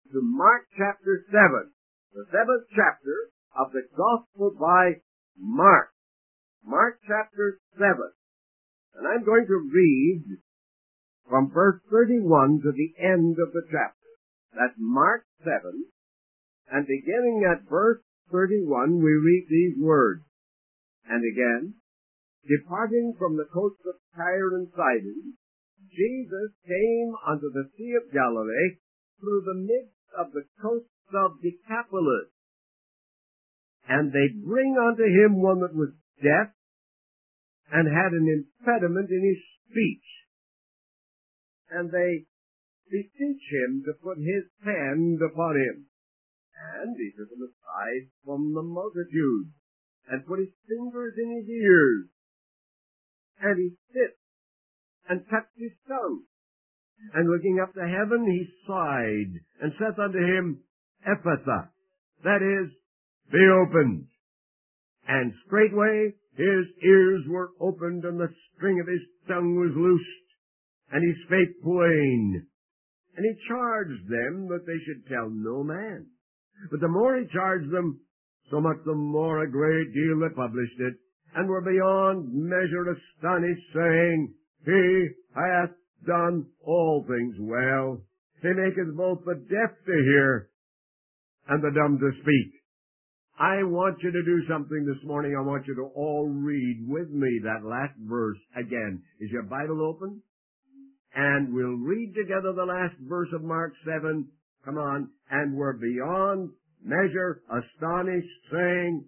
to Mark chapter 7, the 7th chapter of the Gospel by Mark. Mark chapter 7. And I'm going to read from verse 31 to the end of the chapter. That's Mark 7. And beginning at verse 31, we read these words. And again, departing from the coast of Tyre and Sidon, Jesus came unto the Sea of Galilee through the midst of the coasts of Decapolis. And they bring unto him one that was deaf and had an impediment in his speech. And they beseech him to put his hand upon him. And he took him aside from the multitude, and put his fingers in his ears. And he spit, and touched his tongue. And looking up to heaven, he sighed, and saith unto him, Ephphatha, that is, be opened. And straightway his ears were opened, and the string of his tongue was loosed, and he spake plain. And he charged them that they should tell no man. But the more he charged them, so much the more a great deal they published it, and were beyond measure astonished, saying, He hath done all things well. He maketh both the deaf to hear, and the dumb to speak. I want you to do something this morning. I want you to all read with me that last verse again. Is your Bible open? And we'll read together the last verse of Mark 7. Come on. And were beyond measure astonished, saying,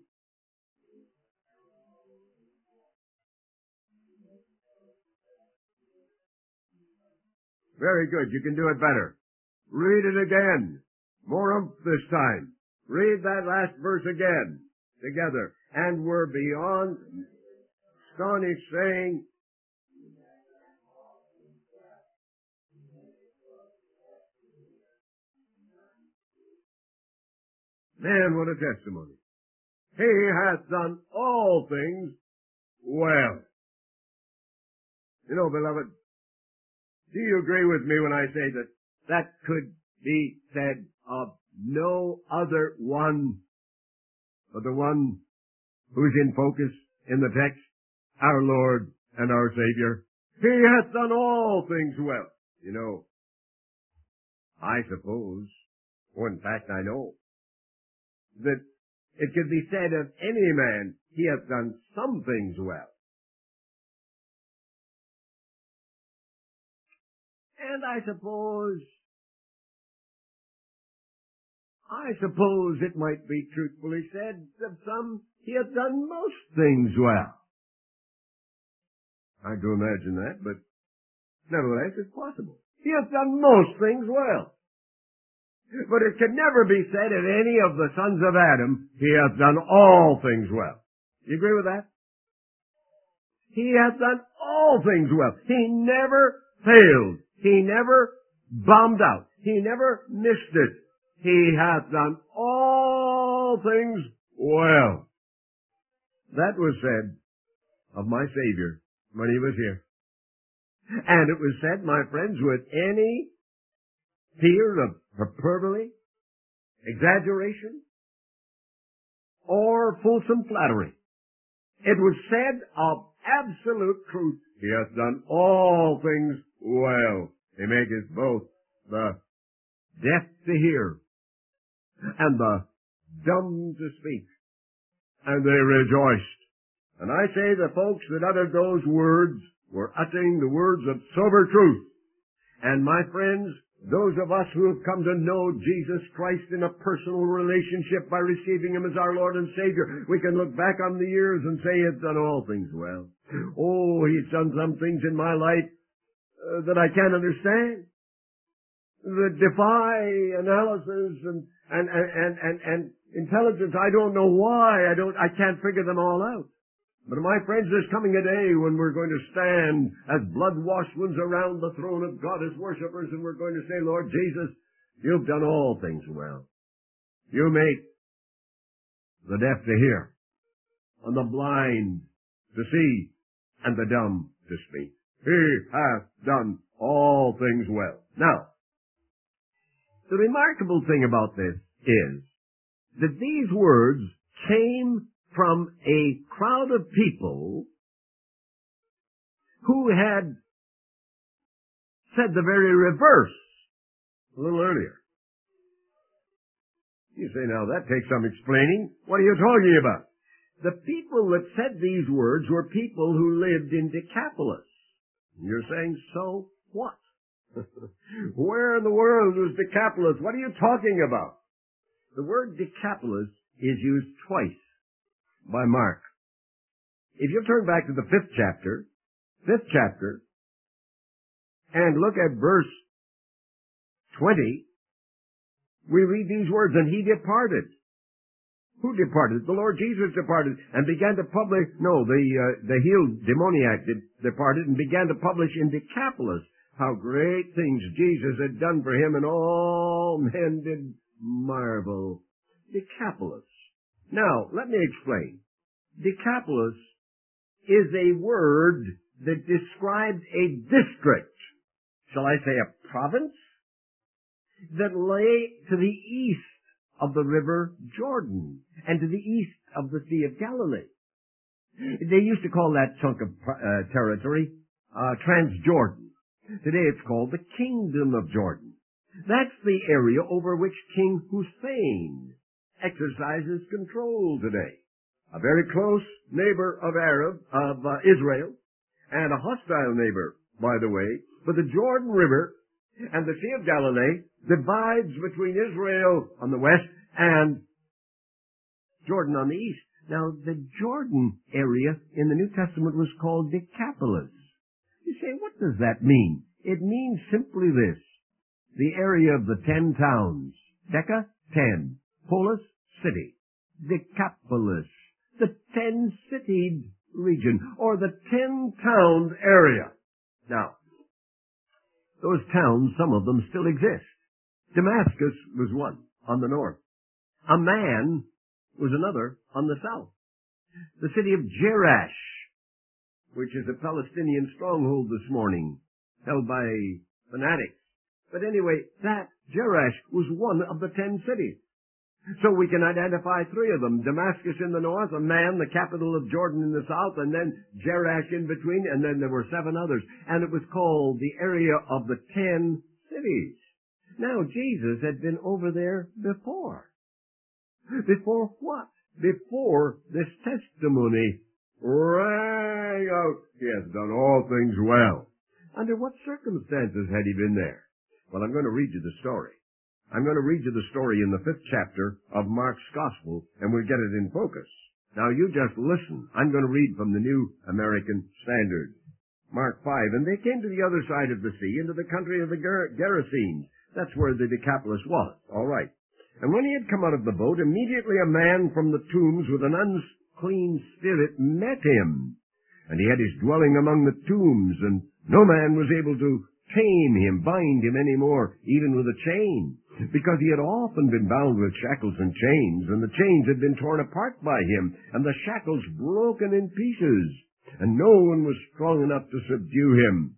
Very good. You can do it better. Read it again. More oomph this time. Read that last verse again together. And were beyond astonished, saying, Man, what a testimony. He hath done all things well. You know, beloved, do you agree with me when I say that that could be said of no other one but the one who's in focus in the text, our Lord and our Savior? He hath done all things well. You know, I suppose, or in fact I know, that it could be said of any man, he hath done some things well. And I suppose it might be truthfully said of some, he hath done most things well. I do imagine that, but nevertheless it's possible. He hath done most things well. But it can never be said of any of the sons of Adam, he hath done all things well. You agree with that? He hath done all things well. He never failed. He never bombed out. He never missed it. He hath done all things well. That was said of my Savior when he was here. And it was said, my friends, with any fear of hyperbole, exaggeration, or fulsome flattery. It was said of absolute truth, he hath done all things well. He maketh both the deaf to hear and the dumb to speak. And they rejoiced. And I say the folks that uttered those words were uttering the words of sober truth. And my friends, those of us who have come to know Jesus Christ in a personal relationship by receiving Him as our Lord and Savior, we can look back on the years and say, He's done all things well. Oh, He's done some things in my life that I can't understand, that defy analysis and intelligence. I don't know why. I can't figure them all out. But my friends, there's coming a day when we're going to stand as blood-washed ones around the throne of God as worshipers, and we're going to say, Lord Jesus, you've done all things well. You make the deaf to hear, and the blind to see, and the dumb to speak. He hath done all things well. Now, The remarkable thing about this is that these words came from a crowd of people who had said the very reverse a little earlier. You say, now that takes some explaining. What are you talking about? The people that said these words were people who lived in Decapolis. You're saying, so what? Where in the world was Decapolis? What are you talking about? The word Decapolis is used twice by Mark. If you turn back to the fifth chapter, and look at verse 20, we read these words, and he departed. Who departed? The Lord Jesus departed and began to publish, the healed demoniac departed and began to publish in Decapolis how great things Jesus had done for him, and all men did marvel. Decapolis. Now, let me explain. Decapolis is a word that describes a district, shall I say a province, that lay to the east of the river Jordan and to the east of the Sea of Galilee. They used to call that chunk of territory Transjordan. Today it's called the Kingdom of Jordan. That's the area over which King Hussein exercises control today. A very close neighbor of Israel, and a hostile neighbor, by the way. But the Jordan River and the Sea of Galilee divides between Israel on the west and Jordan on the east. Now, the Jordan area in the New Testament was called Decapolis. You say, what does that mean? It means simply this: the area of the 10 towns. Deca, 10. Polis, city. Decapolis, the 10-citied region, or the 10-town area. Now, those towns, some of them still exist. Damascus was one on the north. Amman was another on the south. The city of Jerash, which is a Palestinian stronghold this morning, held by fanatics. But anyway, that Jerash was one of the 10 cities. So we can identify 3 of them: Damascus in the north, Amman, the capital of Jordan, in the south, and then Jerash in between, and then there were 7 others. And it was called the area of the 10 cities. Now, Jesus had been over there before. Before what? Before this testimony rang out, he has done all things well. Under what circumstances had he been there? Well, I'm going to read you the story. I'm going to read you the story in the 5th chapter of Mark's Gospel, and we'll get it in focus. Now, you just listen. I'm going to read from the New American Standard. Mark 5, and they came to the other side of the sea, into the country of the Gerasenes. That's where the Decapolis was. All right. And when he had come out of the boat, immediately a man from the tombs with an unclean spirit met him. And he had his dwelling among the tombs, and no man was able to tame him, bind him any more, even with a chain, because he had often been bound with shackles and chains, and the chains had been torn apart by him, and the shackles broken in pieces, and no one was strong enough to subdue him.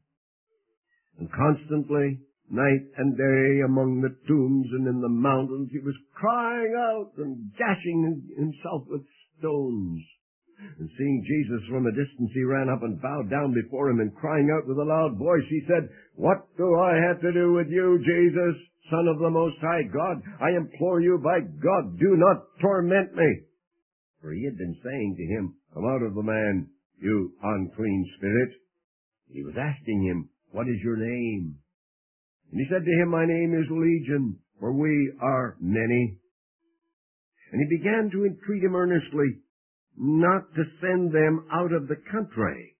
And constantly, night and day, among the tombs and in the mountains, he was crying out and gashing himself with stones. And seeing Jesus from a distance, he ran up and bowed down before him, and crying out with a loud voice, he said, "What do I have to do with you, Jesus, Son of the Most High God? I implore you, by God, do not torment me." For he had been saying to him, "Come out of the man, you unclean spirit." He was asking him, "What is your name?" And he said to him, "My name is Legion, for we are many." And he began to entreat him earnestly not to send them out of the country.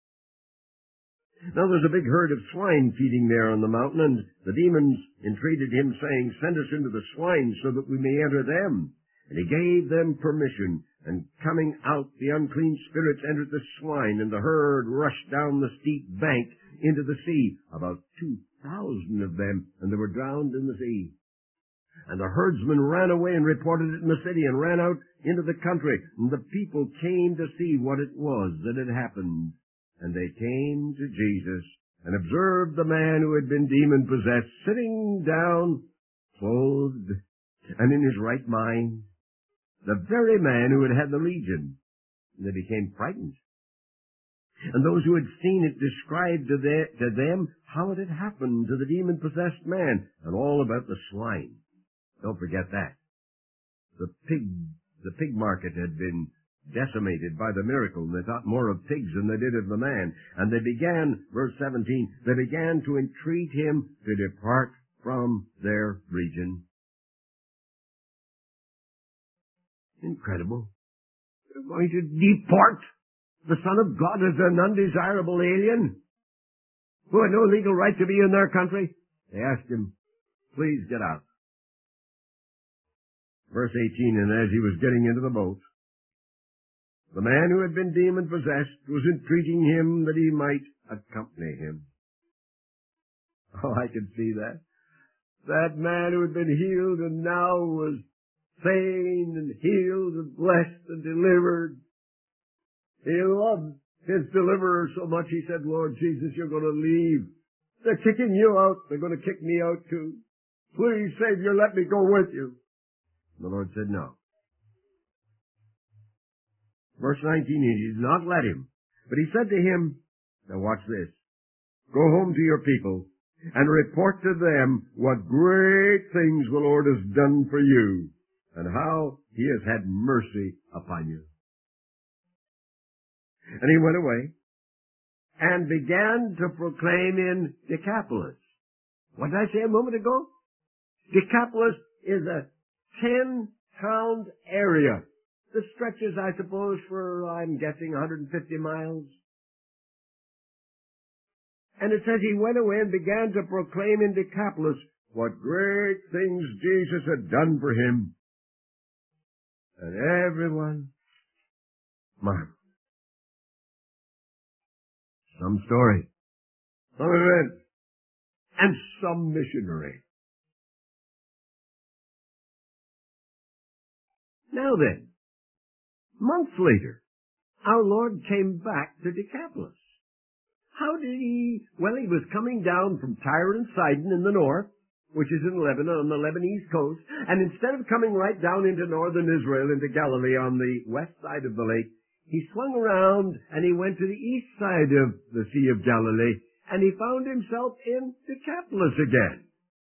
Now there's a big herd of swine feeding there on the mountain, and the demons entreated him, saying, "Send us into the swine, so that we may enter them." And he gave them permission, and coming out, the unclean spirits entered the swine, and the herd rushed down the steep bank into the sea, about 2,000 of them, and they were drowned in the sea. And the herdsmen ran away and reported it in the city, and ran out into the country. And the people came to see what it was that had happened. And they came to Jesus, and observed the man who had been demon-possessed, sitting down, clothed, and in his right mind, the very man who had had the legion. And they became frightened. And those who had seen it described to them how it had happened to the demon-possessed man, and all about the swine. Don't forget that. The pig market had been decimated by the miracle, and they thought more of pigs than they did of the man. And they began, verse 17, they began to entreat him to depart from their region. Incredible. They're going to deport the Son of God as an undesirable alien who had no legal right to be in their country. They asked him, please get out. Verse 18, and as he was getting into the boat, the man who had been demon-possessed was entreating him that he might accompany him. Oh, I can see that. That man who had been healed and now was sane and healed and blessed and delivered. He loved his deliverer so much he said, Lord Jesus, you're going to leave. They're kicking you out. They're going to kick me out too. Please, Savior, let me go with you. The Lord said no. Verse 19, he did not let him. But he said to him, now watch this, go home to your people and report to them what great things the Lord has done for you and how he has had mercy upon you. And he went away and began to proclaim in Decapolis. What did I say a moment ago? Decapolis is a 10-town area. This stretches, I suppose, for, I'm guessing, 150 miles. And it says he went away and began to proclaim in Decapolis what great things Jesus had done for him. And everyone marveled. Some story, some event, and some missionary. Now then, months later, our Lord came back to Decapolis. How did he? Well, he was coming down from Tyre and Sidon in the north, which is in Lebanon, on the Lebanese coast, and instead of coming right down into northern Israel, into Galilee on the west side of the lake, he swung around and he went to the east side of the Sea of Galilee, and he found himself in Decapolis again.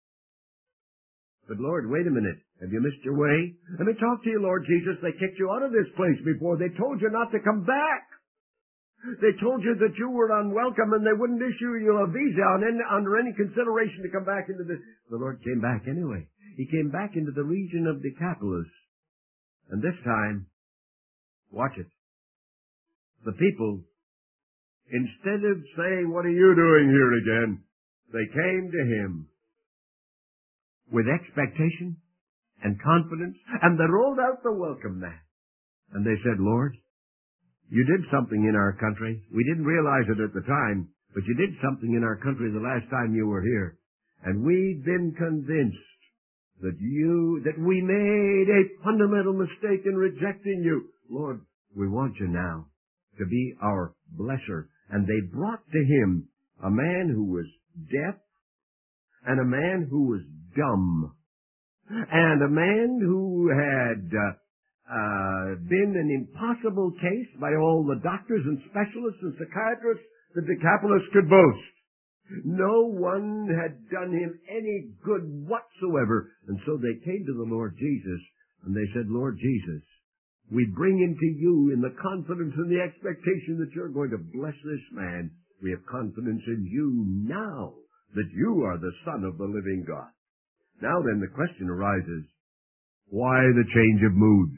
But Lord, wait a minute. Have you missed your way? Let me talk to you, Lord Jesus. They kicked you out of this place before. They told you not to come back. They told you that you were unwelcome and they wouldn't issue you a visa under any consideration to come back into this. The Lord came back anyway. He came back into the region of Decapolis. And this time, watch it. The people, instead of saying, what are you doing here again? They came to him with expectation and confidence, and they rolled out the welcome mat. And they said, Lord, you did something in our country. We didn't realize it at the time, but you did something in our country the last time you were here. And we've been convinced that we made a fundamental mistake in rejecting you. Lord, we want you now to be our blesser. And they brought to him a man who was deaf, and a man who was dumb, and a man who had been an impossible case by all the doctors and specialists and psychiatrists that Decapolis could boast. No one had done him any good whatsoever. And so they came to the Lord Jesus, and they said, Lord Jesus, we bring him to you in the confidence and the expectation that you're going to bless this man. We have confidence in you now that you are the Son of the living God. Now then, the question arises, why the change of mood?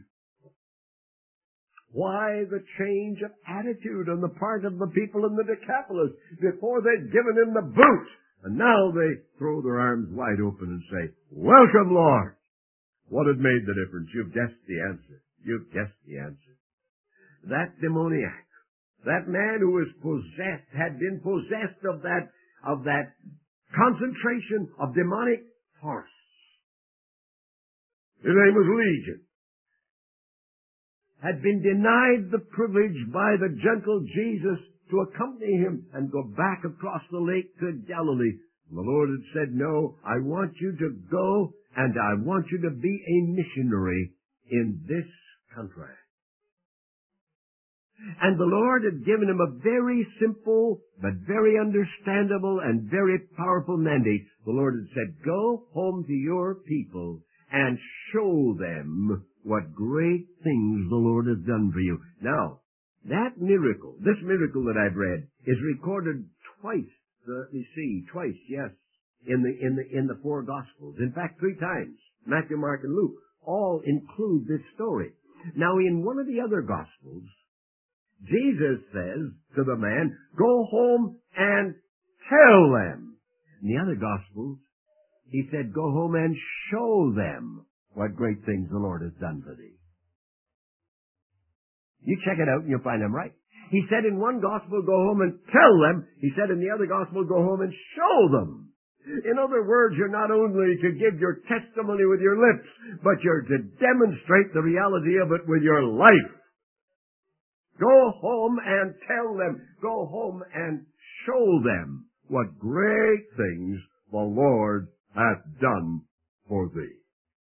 Why the change of attitude on the part of the people in the Decapolis? Before they'd given him the boot, and now they throw their arms wide open and say, welcome, Lord. What had made the difference? You've guessed the answer. You've guessed the answer. That demoniac, that man who was possessed, had been possessed of that concentration of demonic force. His name was Legion. Had been denied the privilege by the gentle Jesus to accompany him and go back across the lake to Galilee. The Lord had said, no, I want you to go and I want you to be a missionary in this country. And the Lord had given him a very simple, but very understandable and very powerful mandate. The Lord had said, go home to your people and show them what great things the Lord has done for you. Now, that miracle, this miracle that I've read, is recorded twice. Twice, yes, in the four Gospels. In fact, 3 times. Matthew, Mark, and Luke all include this story. Now, in one of the other Gospels, Jesus says to the man, go home and tell them. In the other Gospels, he said, go home and show them what great things the Lord has done for thee. You check it out and you'll find them right. He said in one Gospel, go home and tell them. He said in the other Gospel, go home and show them. In other words, you're not only to give your testimony with your lips, but you're to demonstrate the reality of it with your life. Go home and tell them. Go home and show them what great things the Lord hath done for thee.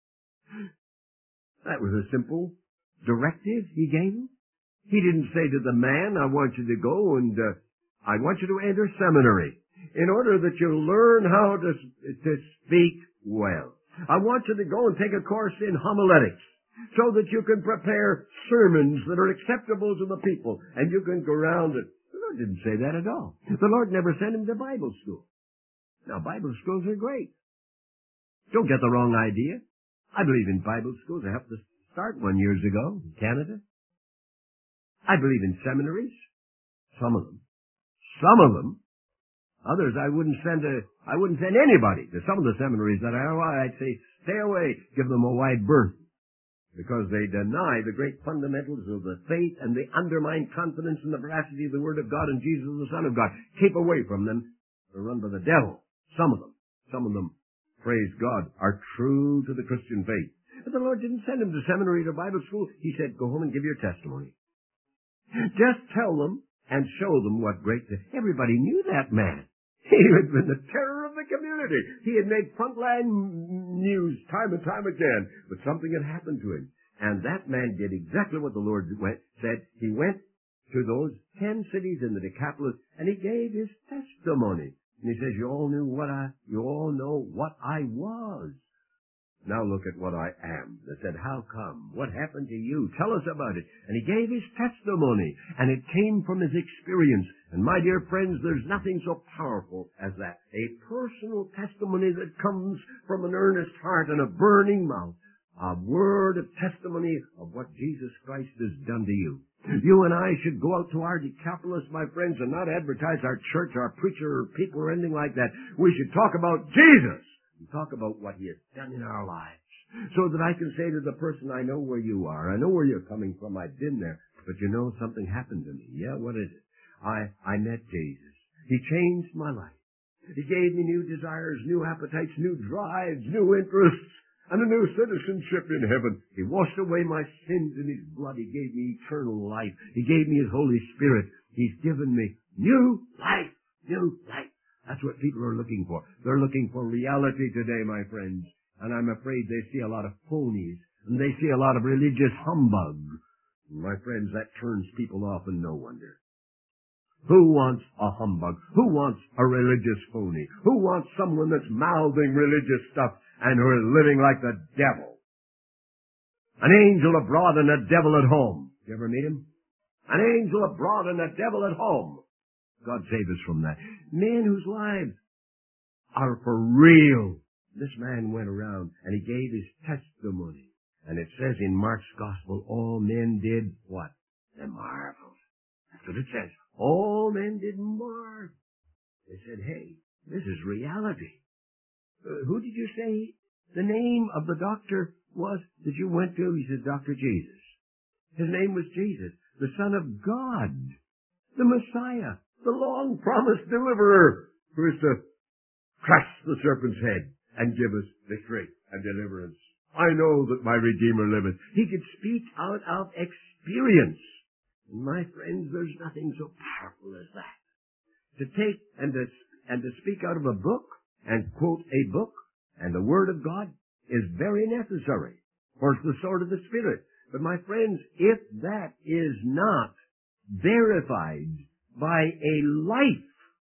That was a simple directive he gave him. He didn't say to the man, I want you to go and I want you to enter seminary in order that you learn how to speak well. I want you to go and take a course in homiletics, so that you can prepare sermons that are acceptable to the people, and you can go around and... The Lord didn't say that at all. The Lord never sent him to Bible school. Now, Bible schools are great. Don't get the wrong idea. I believe in Bible schools. I helped to start one years ago in Canada. I believe in seminaries. Some of them. Some of them. Others I wouldn't send anybody to some of the seminaries that I'd say, stay away, give them a wide berth, because they deny the great fundamentals of the faith and they undermine confidence in the veracity of the Word of God and Jesus the Son of God. Keep away from them. They're run by the devil. Some of them, praise God, are true to the Christian faith. But the Lord didn't send them to seminary or Bible school. He said, go home and give your testimony. Just tell them and show them what great things. Everybody knew that man. He had been the terror of the community. He had made frontline news time and time again. But something had happened to him. And that man did exactly what the Lord said. He went to those 10 cities in the Decapolis and he gave his testimony. And he says, you all know what I was. Now look at what I am. They said, how come? What happened to you? Tell us about it. And he gave his testimony, and it came from his experience. And my dear friends, there's nothing so powerful as that. A personal testimony that comes from an earnest heart and a burning mouth. A word of testimony of what Jesus Christ has done to you. You and I should go out to our Decapolis, my friends, and not advertise our church, our preacher, or people, or anything like that. We should talk about Jesus. And talk about what he has done in our lives, so that I can say to the person, I know where you are. I know where you're coming from. I've been there. But you know, something happened to me. Yeah, what is it? I met Jesus. He changed my life. He gave me new desires, new appetites, new drives, new interests, and a new citizenship in heaven. He washed away my sins in his blood. He gave me eternal life. He gave me his Holy Spirit. He's given me new life, new life. That's what people are looking for. They're looking for reality today, my friends. And I'm afraid they see a lot of phonies. And they see a lot of religious humbug. My friends, that turns people off, and no wonder. Who wants a humbug? Who wants a religious phony? Who wants someone that's mouthing religious stuff and who is living like the devil? An angel abroad and a devil at home. You ever meet him? An angel abroad and a devil at home. God save us from that. Men whose lives are for real. This man went around and he gave his testimony. And it says in Mark's Gospel, all men did what? They marveled. That's what it says. All men did marvel. They said, hey, this is reality. Who did you say the name of the doctor was that you went to? He said, Dr. Jesus. His name was Jesus, the Son of God, the Messiah. The long-promised deliverer who is to crush the serpent's head and give us victory and deliverance. I know that my Redeemer liveth. He could speak out of experience. And my friends, there's nothing so powerful as that. To take and to speak out of a book and quote a book and the Word of God is very necessary. For it's the sword of the Spirit. But my friends, if that is not verified by a life,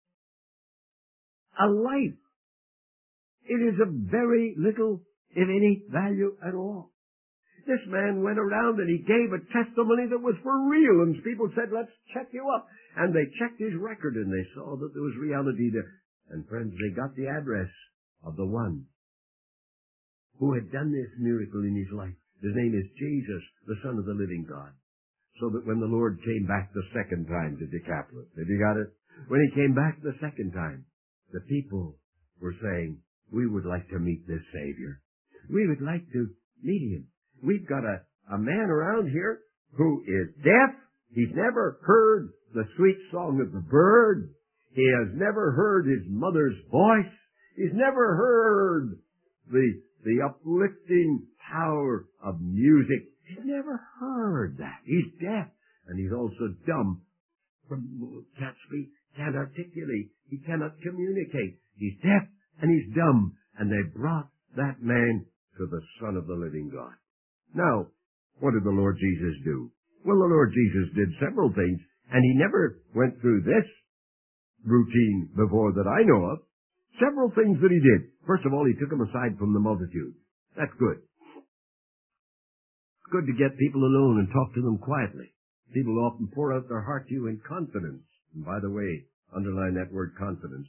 it is of very little, if any, value at all. This man went around and he gave a testimony that was for real, and people said, let's check you up. And they checked his record and they saw that there was reality there. And friends, they got the address of the one who had done this miracle in his life. His name is Jesus, the Son of the living God. So that when the Lord came back the second time to Decapolis, have you got it? When he came back the second time, the people were saying, we would like to meet this Savior. We would like to meet him. We've got a man around here who is deaf. He's never heard the sweet song of the bird. He has never heard his mother's voice. He's never heard the uplifting power of music. He's never heard that. He's deaf, and he's also dumb. Can't speak, can't articulate. He cannot communicate. He's deaf and he's dumb. And they brought that man to the Son of the living God. Now, what did the Lord Jesus do? Well, the Lord Jesus did several things, and he never went through this routine before that I know of. Several things that he did. First of all, he took them aside from the multitude. That's good. It's good to get people alone and talk to them quietly. People often pour out their heart to you in confidence. And by the way, underline that word confidence.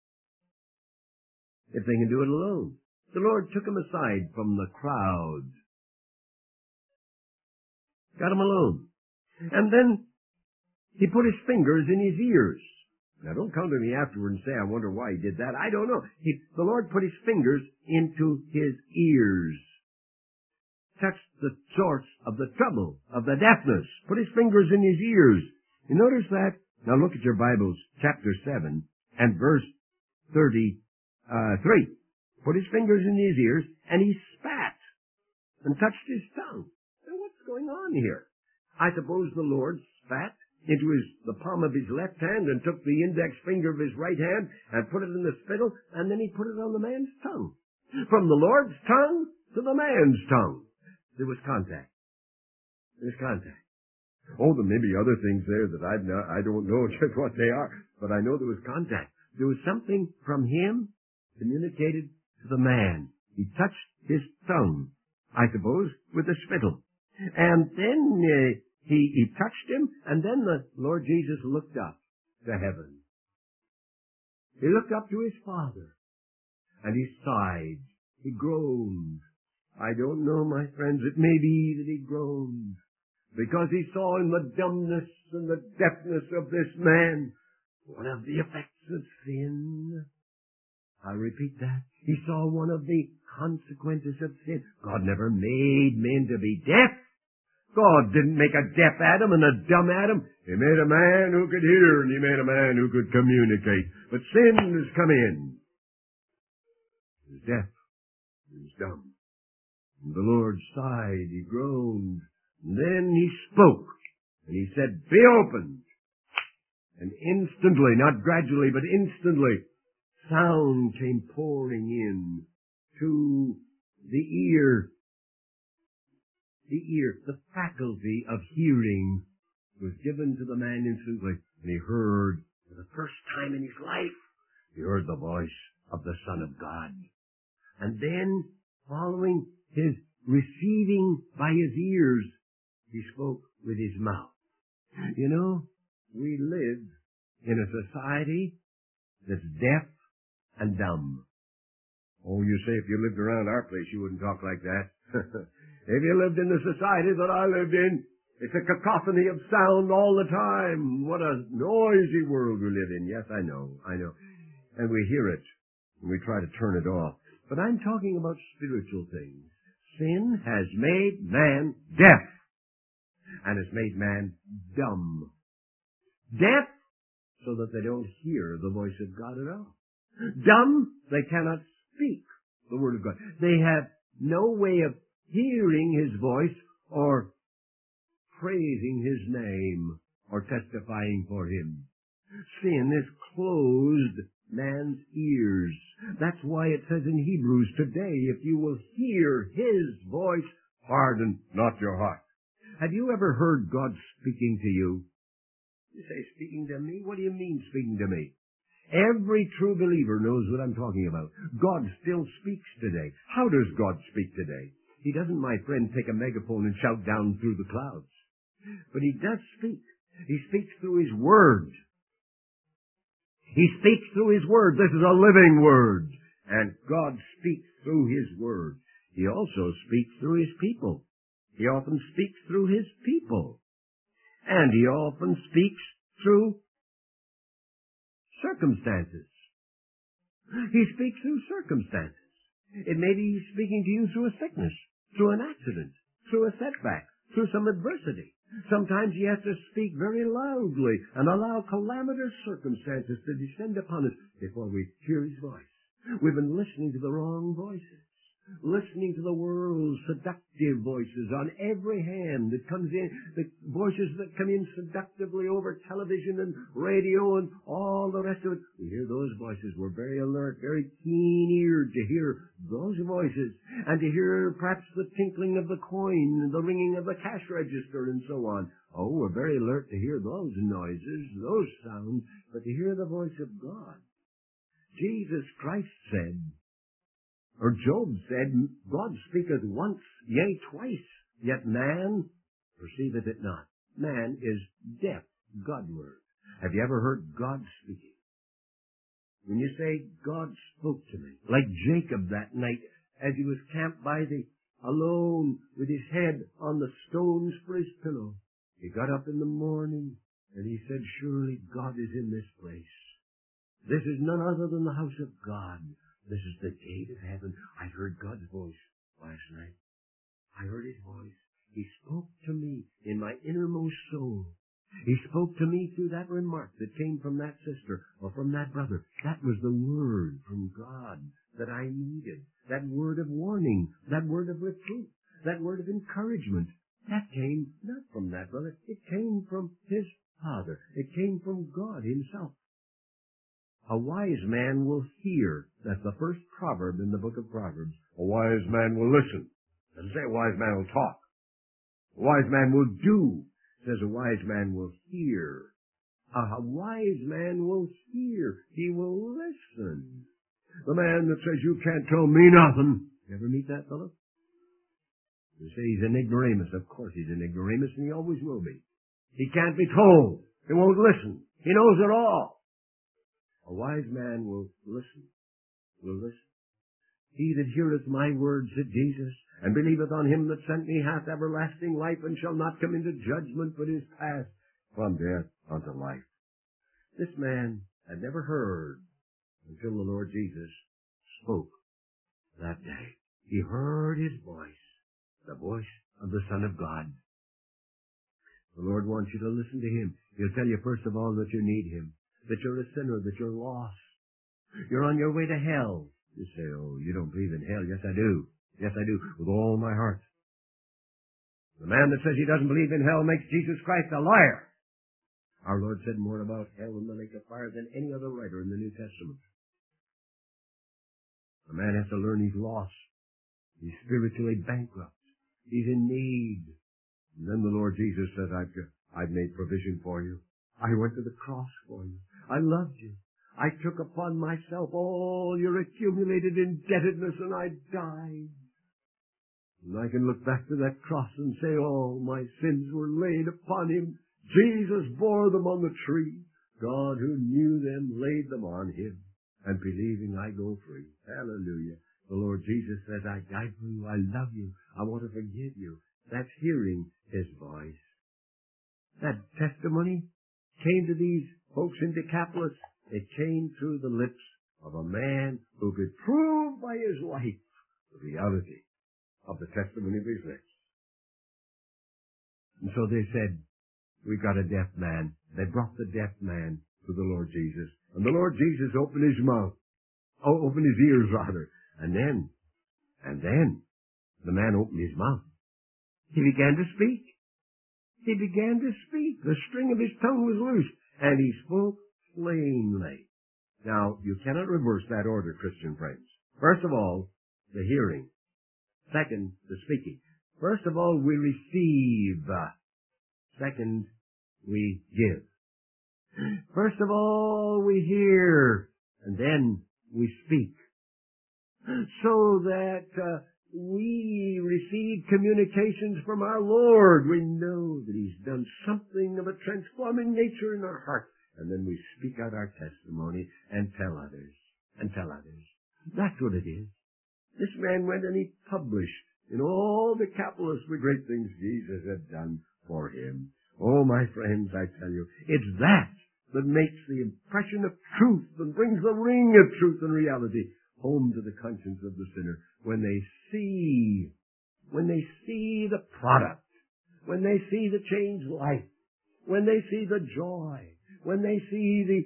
If they can do it alone. The Lord took them aside from the crowd. Got them alone. And then he put his fingers in his ears. Now, don't come to me afterward and say, I wonder why he did that. I don't know. The Lord put his fingers into his ears. Touched the source of the trouble, of the deafness. Put his fingers in his ears. You notice that? Now look at your Bibles, chapter 7 and verse 33. Put his fingers in his ears, and he spat and touched his tongue. Now what's going on here? I suppose the Lord spat into the palm of his left hand and took the index finger of his right hand and put it in the spittle, and then he put it on the man's tongue. From the Lord's tongue to the man's tongue. There was contact. There's contact. Oh, there may be other things there that I don't know just what they are, but I know there was contact. There was something from him communicated to the man. He touched his tongue, I suppose, with the spittle. And then he touched him, and then the Lord Jesus looked up to heaven. He looked up to his Father, and he sighed. He groaned. I don't know, my friends, it may be that he groaned, because he saw in the dumbness and the deafness of this man one of the effects of sin. I repeat that. He saw one of the consequences of sin. God never made men to be deaf. God didn't make a deaf Adam and a dumb Adam. He made a man who could hear, and he made a man who could communicate. But sin has come in. He was deaf. He was dumb. And the Lord sighed. He groaned. And then he spoke. And he said, be opened. And instantly, not gradually, but instantly, sound came pouring in to the ear. The faculty of hearing was given to the man instantly. And he heard, for the first time in his life, he heard the voice of the Son of God. And then, following his receiving by his ears, he spoke with his mouth. You know, we live in a society that's deaf and dumb. Oh, you say if you lived around our place, you wouldn't talk like that. If you lived in the society that I lived in, it's a cacophony of sound all the time. What a noisy world we live in. Yes, I know. And we hear it, and we try to turn it off. But I'm talking about spiritual things. Sin has made man deaf, and has made man dumb. Deaf, so that they don't hear the voice of God at all. Dumb, they cannot speak the Word of God. They have no way of hearing His voice or praising His name or testifying for Him. Sin has closed man's ears. That's why it says in Hebrews, today, if you will hear his voice, harden not your heart. Have you ever heard God speaking to you? You say, speaking to me? What do you mean, speaking to me? Every true believer knows what I'm talking about. God still speaks today. How does God speak today? He doesn't, my friend, take a megaphone and shout down through the clouds. But he does speak. He speaks through his word. He speaks through his word. This is a living word. And God speaks through his word. He also speaks through his people. He often speaks through his people. And he often speaks through circumstances. He speaks through circumstances. It may be he's speaking to you through a sickness, through an accident, through a setback, through some adversity. Sometimes he has to speak very loudly and allow calamitous circumstances to descend upon us before we hear his voice. We've been listening to the wrong voices, listening to the world's seductive voices on every hand that comes in, the voices that come in seductively over television and radio and all the rest of it. We hear those voices. We're very alert, very keen-eared to hear those voices and to hear perhaps the tinkling of the coin, the ringing of the cash register and so on. Oh, we're very alert to hear those noises, those sounds, but to hear the voice of God. Jesus Christ said, or Job said, God speaketh once, yea, twice, yet man perceiveth it not. Man is deaf, Godward. Have you ever heard God speaking? When you say, God spoke to me, like Jacob that night as he was camped by alone with his head on the stones for his pillow. He got up in the morning and he said, surely God is in this place. This is none other than the house of God. This is the gate of heaven. I heard God's voice last night. I heard his voice. He spoke to me in my innermost soul. He spoke to me through that remark that came from that sister or from that brother. That was the word from God that I needed. That word of warning, that word of reproof, that word of encouragement. That came not from that brother. It came from his Father. It came from God himself. A wise man will hear. That's the first proverb in the book of Proverbs. A wise man will listen. It doesn't say a wise man will talk. A wise man will do. It says a wise man will hear. A wise man will hear. He will listen. The man that says, you can't tell me nothing. You ever meet that fellow? You say he's an ignoramus. Of course he's an ignoramus, and he always will be. He can't be told. He won't listen. He knows it all. A wise man will listen. Will listen. He that heareth my words, said Jesus, and believeth on him that sent me hath everlasting life, and shall not come into judgment, but is passed from death unto life. This man had never heard until the Lord Jesus spoke that day. He heard his voice, the voice of the Son of God. The Lord wants you to listen to him. He'll tell you first of all that you need him, that you're a sinner, that you're lost. You're on your way to hell. You say, oh, you don't believe in hell. Yes, I do. Yes, I do, with all my heart. The man that says he doesn't believe in hell makes Jesus Christ a liar. Our Lord said more about hell and the lake of fire than any other writer in the New Testament. A man has to learn he's lost. He's spiritually bankrupt. He's in need. And then the Lord Jesus said, I've made provision for you. I went to the cross for you. I loved you. I took upon myself all your accumulated indebtedness, and I died. And I can look back to that cross and say, all my sins were laid upon him. Jesus bore them on the tree. God, who knew them, laid them on him. And believing, I go free. Hallelujah. The Lord Jesus says, I died for you. I love you. I want to forgive you. That's hearing his voice. That testimony came to these folks in Decapolis. It came through the lips of a man who could prove by his life the reality of the testimony of his lips. And so they said, we got a deaf man. They brought the deaf man to the Lord Jesus. And the Lord Jesus opened his mouth. Opened his ears, rather. And then the man opened his mouth. He began to speak. He began to speak. The string of his tongue was loose. And he spoke plainly. Now, you cannot reverse that order, Christian friends. First of all, the hearing. Second, the speaking. First of all, we receive. Second, we give. First of all, we hear, and then we speak. So that we receive communications from our Lord. We know that He's done something of a transforming nature in our heart. And then we speak out our testimony and tell others. And tell others. That's what it is. This man went and he published in all the Decapolis the great things Jesus had done for him. Oh, my friends, I tell you, it's that makes the impression of truth and brings the ring of truth and reality home to the conscience of the sinner when they see the product, when they see the changed life, when they see the joy, when they see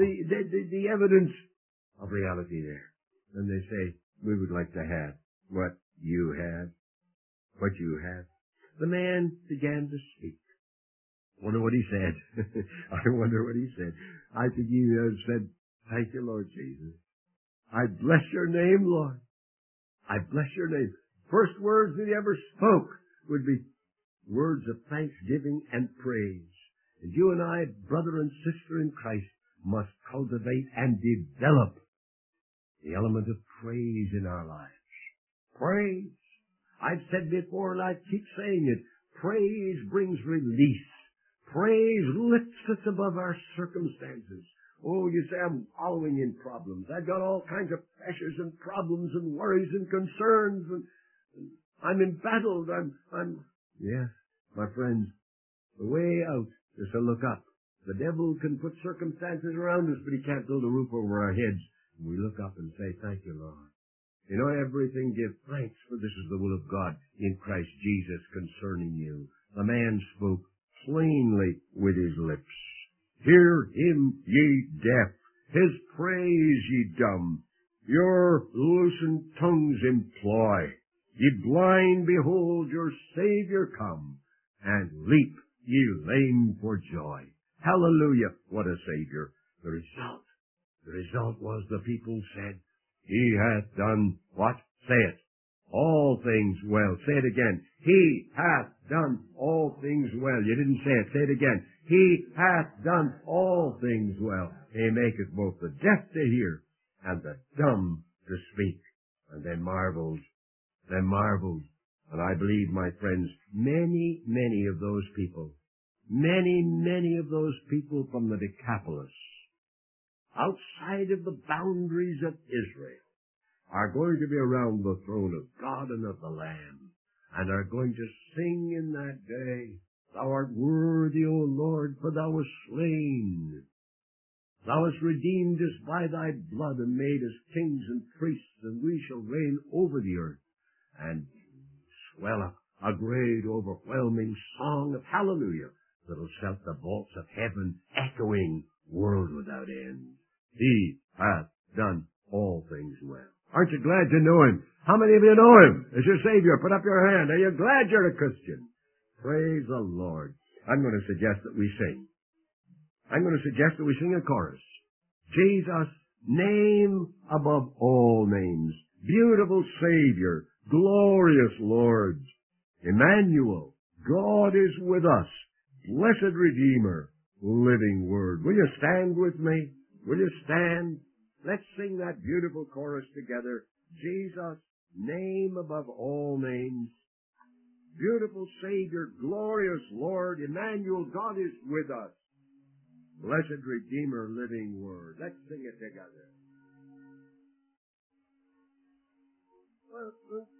the evidence of reality there. And they say, we would like to have what you had, what you have. The man began to speak. Wonder what he said. I wonder what he said. I think he said, thank you, Lord Jesus. I bless your name, Lord. I bless your name. First words that he ever spoke would be words of thanksgiving and praise. And you and I, brother and sister in Christ, must cultivate and develop the element of praise in our lives. Praise. I've said before and I keep saying it. Praise brings release. Praise lifts us above our circumstances. Oh, you say, I'm wallowing in problems. I've got all kinds of pressures and problems and worries and concerns, and I'm embattled. Yes, my friends, the way out is to look up. The devil can put circumstances around us, but he can't build a roof over our heads. And we look up and say, thank you, Lord. In everything give thanks, for this is the will of God in Christ Jesus concerning you. The man spoke plainly with his lips. Hear him, ye deaf, his praise ye dumb. Your loosened tongues employ. Ye blind, behold your Savior come, and leap, ye lame for joy. Hallelujah, what a Savior. The result was the people said, He hath done what? Say it. All things well. Say it again. He hath done all things well. You didn't say it. Say it again. He hath done all things well. He maketh both the deaf to hear and the dumb to speak. And they marveled. They marveled. And I believe, my friends, many of those people, many of those people from the Decapolis, outside of the boundaries of Israel, are going to be around the throne of God and of the Lamb, and are going to sing in that day, Thou art worthy, O Lord, for Thou wast slain. Thou hast redeemed us by Thy blood and made us kings and priests, and we shall reign over the earth. And swell up a great overwhelming song of hallelujah that'll shout the vaults of heaven, echoing world without end. He hath done all things well. Aren't you glad to know Him? How many of you know Him as your Savior? Put up your hand. Are you glad you're a Christian? Praise the Lord. I'm going to suggest that we sing. I'm going to suggest that we sing a chorus. Jesus, name above all names. Beautiful Savior. Glorious Lord. Emmanuel. God is with us. Blessed Redeemer. Living Word. Will you stand with me? Will you stand? Let's sing that beautiful chorus together. Jesus, name above all names. Beautiful Savior, glorious Lord, Emmanuel, God is with us. Blessed Redeemer, living Word. Let's sing it together.